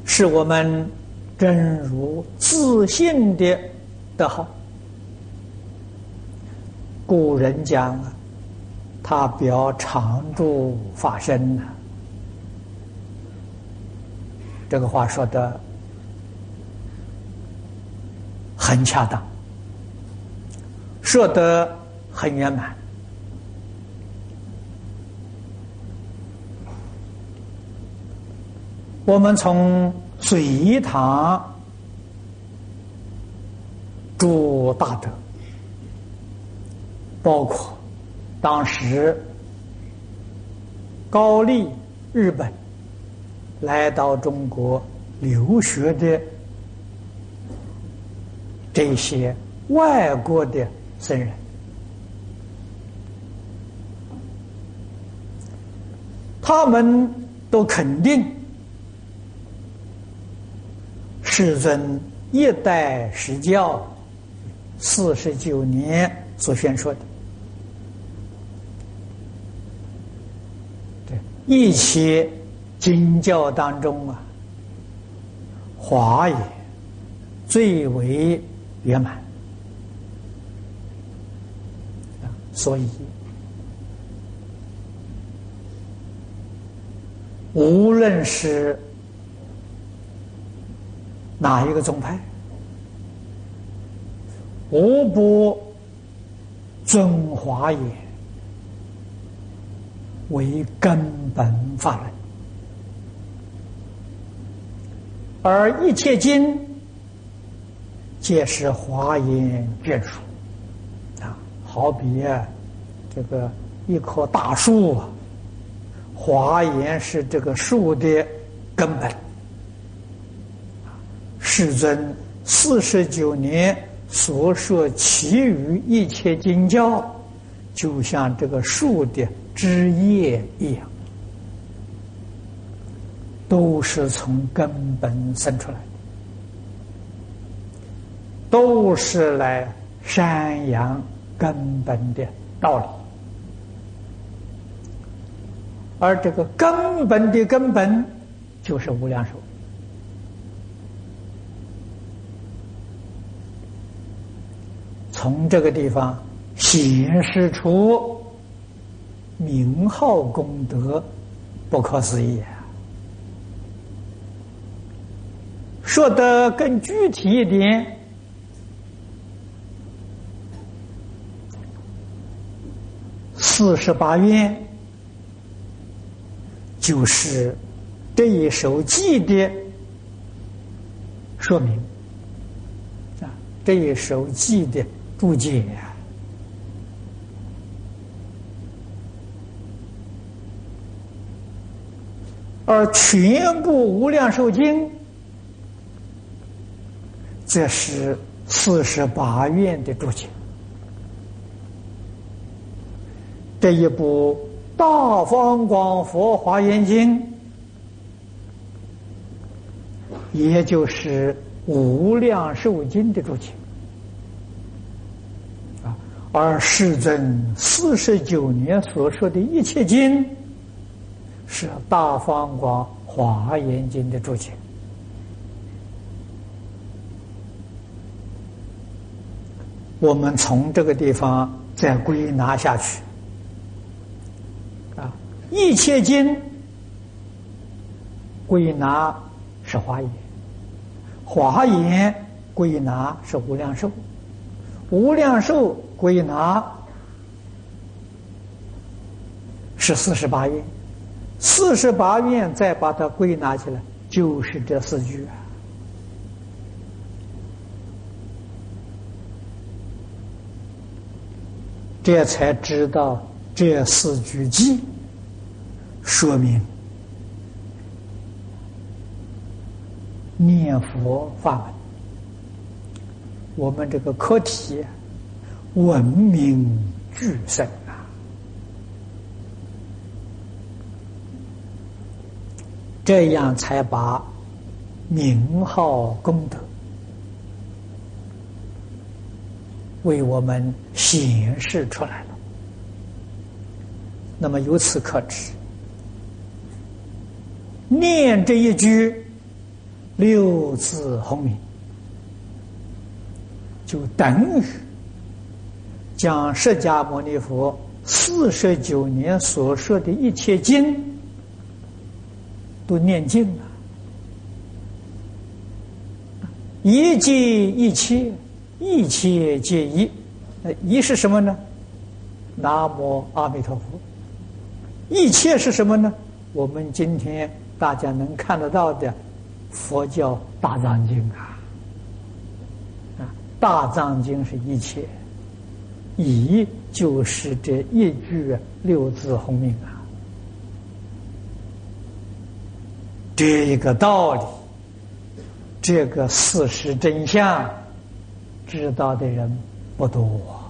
是我们真如自信的德号。古人讲啊，他表常住法身呐，这个话说的很恰当，说得很圆满。我们从隋唐诸大德，包括当时高丽、日本来到中国留学的这些外国的僧人，他们都肯定世尊一代实教49年所宣说的，对一切经教当中啊，华严最为圆满所以无论是哪一个宗派，无不尊华严为根本法门，而一切经皆是华严眷属啊，好比这个一棵大树啊，华严是这个树的根本。世尊49年所说其余一切经教，就像这个树的枝叶一样，都是从根本生出来的，都是来宣扬根本的道理。而这个根本的根本，就是无量寿。从这个地方显示出名号功德不可思议啊！说得更具体一点，48愿就是这一首偈的说明啊，这一首偈的注解啊，而全部无量寿经则是48愿的注解。这一部大方广佛华严经，也就是无量寿经的注解。而世尊49年所说的一切经，是大方广华严经的注解。我们从这个地方再归纳下去，一切经归纳是华严，华严归纳是无量寿，无量寿归纳是48愿，48愿再把它归纳起来，就是这4句啊。这才知道这4句偈说明念佛法门，我们这个课题闻名俱生啊！这样才把名号功德为我们显示出来了。那么由此可知，念这一句六字洪名，就等于将释迦牟尼佛49年所说的一切经都念尽了，一即一切，一切皆一。一是什么呢？南无阿弥陀佛。一切是什么呢？我们今天大家能看得到的佛教大藏经大藏经是一切，以就是这一句六字洪名这个道理，这个事实真相，知道的人不多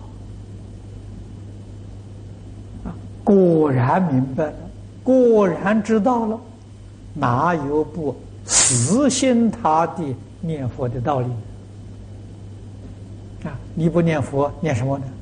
果然明白了，果然知道了，哪有不死心塌地念佛的道理你不念佛，念什么呢？